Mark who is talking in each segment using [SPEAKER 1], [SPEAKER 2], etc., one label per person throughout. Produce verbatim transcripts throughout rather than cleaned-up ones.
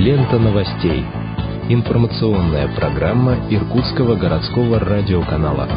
[SPEAKER 1] Лента новостей. Информационная программа Иркутского городского радиоканала.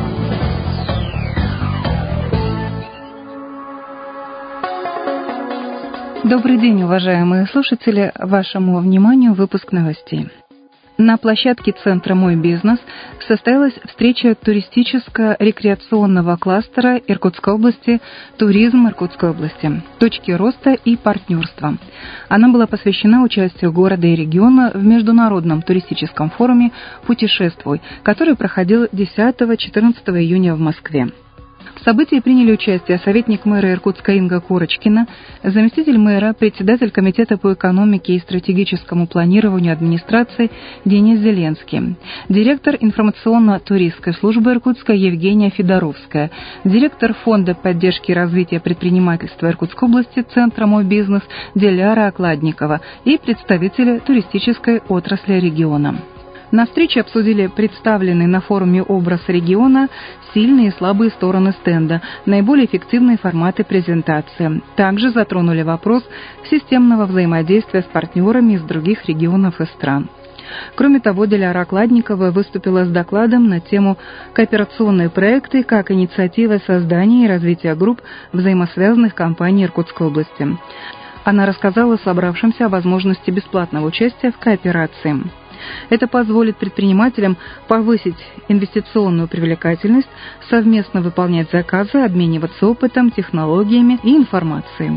[SPEAKER 2] Добрый день, уважаемые слушатели. Вашему вниманию выпуск новостей. На площадке Центра «Мой бизнес» состоялась встреча туристическо-рекреационного кластера Иркутской области «Туризм Иркутской области. Точки роста и партнерства». Она была посвящена участию города и региона в международном туристическом форуме «Путешествуй», который проходил десятого-четырнадцатого июня в Москве. В событии приняли участие советник мэра Иркутска Инга Курочкина, заместитель мэра, председатель комитета по экономике и стратегическому планированию администрации Денис Зеленский, директор информационно-туристской службы Иркутска Евгения Федоровская, директор фонда поддержки и развития предпринимательства Иркутской области Центра «Мой бизнес» Диляра Окладникова и представители туристической отрасли региона. На встрече обсудили представленный на форуме образ региона, сильные и слабые стороны стенда, наиболее эффективные форматы презентации. Также затронули вопрос системного взаимодействия с партнерами из других регионов и стран. Кроме того, Диляра Окладникова выступила с докладом на тему «Кооперационные проекты как инициатива создания и развития групп взаимосвязанных компаний Иркутской области». Она рассказала собравшимся о возможности бесплатного участия в кооперации. Это позволит предпринимателям повысить инвестиционную привлекательность, совместно выполнять заказы, обмениваться опытом, технологиями и информацией.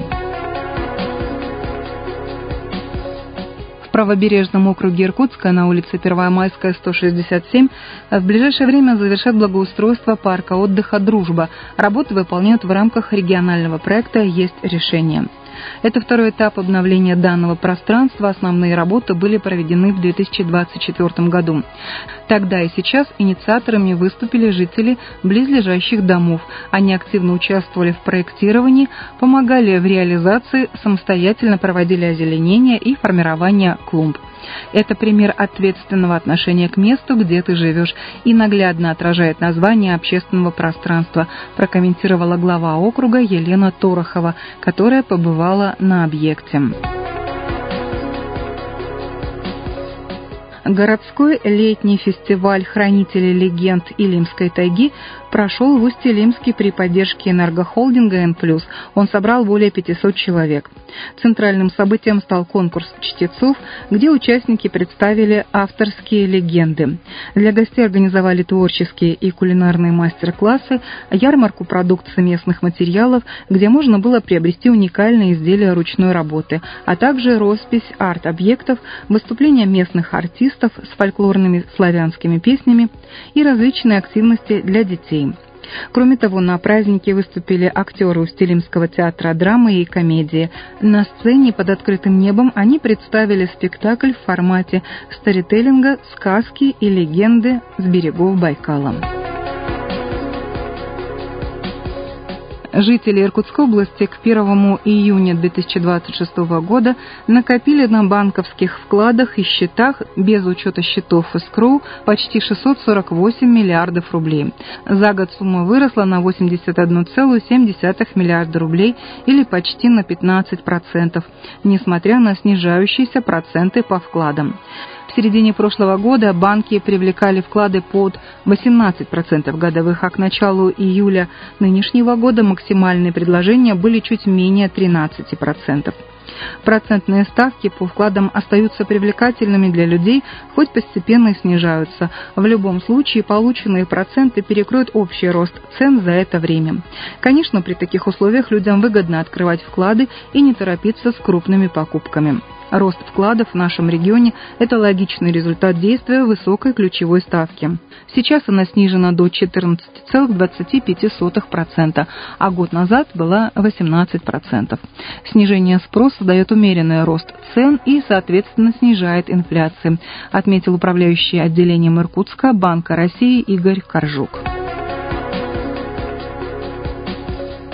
[SPEAKER 2] В правобережном округе Иркутска на улице Первомайская, сто шестьдесят семь в ближайшее время завершат благоустройство парка отдыха «Дружба». Работы выполняют в рамках регионального проекта «Есть решение». Это второй этап обновления данного пространства. Основные работы были проведены в две тысячи двадцать четвёртом году. Тогда и сейчас инициаторами выступили жители близлежащих домов. Они активно участвовали в проектировании, помогали в реализации, самостоятельно проводили озеленение и формирование клумб. Это пример ответственного отношения к месту, где ты живешь, и наглядно отражает название общественного пространства, прокомментировала глава округа Елена Торохова, которая побывала на объекте. Городской летний фестиваль «Хранители легенд Илимской тайги» прошел в Усть-Илимске при поддержке энергохолдинга «Н плюс». Он собрал более пятисот человек. Центральным событием стал конкурс чтецов, где участники представили авторские легенды. Для гостей организовали творческие и кулинарные мастер-классы, ярмарку продукции местных материалов, где можно было приобрести уникальные изделия ручной работы, а также роспись арт-объектов, выступления местных артистов с фольклорными славянскими песнями и различные активности для детей. Кроме того, на празднике выступили актеры Усть-Илимского театра драмы и комедии. На сцене под открытым небом они представили спектакль в формате сторителлинга «Сказки и легенды с берегов Байкала». Жители Иркутской области к первому июня две тысячи двадцать шестого года накопили на банковских вкладах и счетах без учета счетов эскроу почти шестьсот сорок восемь миллиардов рублей. За год сумма выросла на восемьдесят один целых семь десятых миллиарда рублей или почти на пятнадцать процентов, несмотря на снижающиеся проценты по вкладам. В середине прошлого года банки привлекали вклады под восемнадцать процентов годовых, а к началу июля нынешнего года максимальные предложения были чуть менее тринадцати процентов. Процентные ставки по вкладам остаются привлекательными для людей, хоть постепенно и снижаются. В любом случае, полученные проценты перекроют общий рост цен за это время. Конечно, при таких условиях людям выгодно открывать вклады и не торопиться с крупными покупками. Рост вкладов в нашем регионе – это логичный результат действия высокой ключевой ставки. Сейчас она снижена до четырнадцати целых двадцати пяти сотых процента, а год назад была восемнадцать процентов. Снижение спроса дает умеренный рост цен и, соответственно, снижает инфляцию, отметил управляющий отделением Иркутска Банка России Игорь Коржук.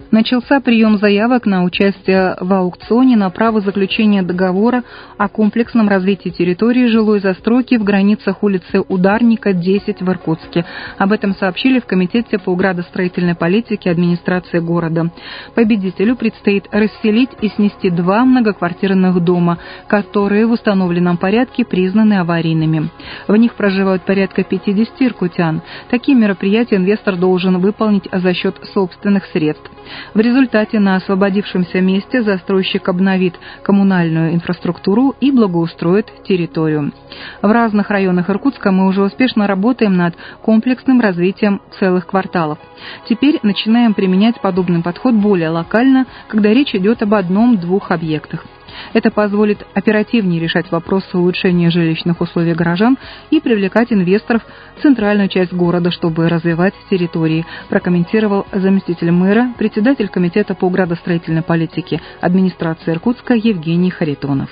[SPEAKER 2] Начался прием заявок на участие в аукционе на право заключения договора о комплексном развитии территории жилой застройки в границах улицы Ударника, десять в Иркутске. Об этом сообщили в Комитете по градостроительной политике администрации города. Победителю предстоит расселить и снести два многоквартирных дома, которые в установленном порядке признаны аварийными. В них проживают порядка пятьдесят иркутян. Такие мероприятия инвестор должен выполнить за счет собственных средств. В результате на освободившемся месте застройщик обновит коммунальную инфраструктуру и благоустроит территорию. В разных районах Иркутска мы уже успешно работаем над комплексным развитием целых кварталов. Теперь начинаем применять подобный подход более локально, когда речь идет об одном-двух объектах. Это позволит оперативнее решать вопросы улучшения жилищных условий горожан и привлекать инвесторов в центральную часть города, чтобы развивать территории, прокомментировал заместитель мэра, председатель Комитета по градостроительной политике администрации Иркутска Евгений Харитонов.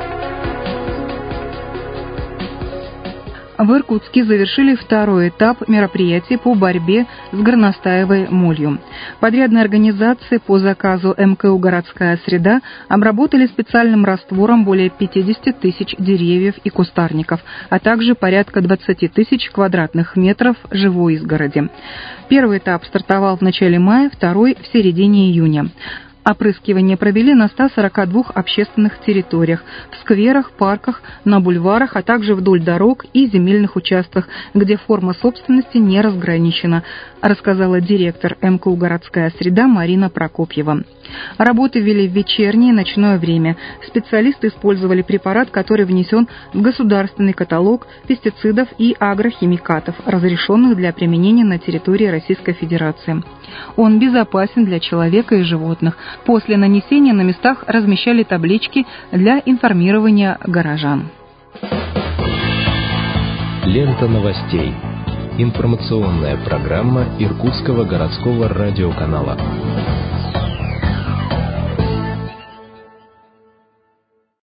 [SPEAKER 2] В Иркутске завершили второй этап мероприятий по борьбе с горностаевой молью. Подрядные организации по заказу эм ка у «Городская среда» обработали специальным раствором более пятьдесят тысяч деревьев и кустарников, а также порядка двадцать тысяч квадратных метров живой изгороди. Первый этап стартовал в начале мая, второй – в середине июня. Опрыскивание провели на ста сорока двух общественных территориях, в скверах, парках, на бульварах, а также вдоль дорог и земельных участках, где форма собственности не разграничена, рассказала директор эм ка у «Городская среда» Марина Прокопьева. Работы вели в вечернее и ночное время. Специалисты использовали препарат, который внесен в государственный каталог пестицидов и агрохимикатов, разрешенных для применения на территории Российской Федерации. Он безопасен для человека и животных. После нанесения на местах размещали таблички для информирования горожан.
[SPEAKER 1] Лента новостей. Информационная программа Иркутского городского радиоканала.